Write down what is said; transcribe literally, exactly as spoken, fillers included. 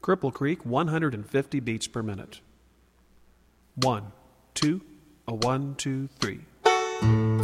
Cripple Creek, one hundred fifty beats per minute. One, two, a one, two, three.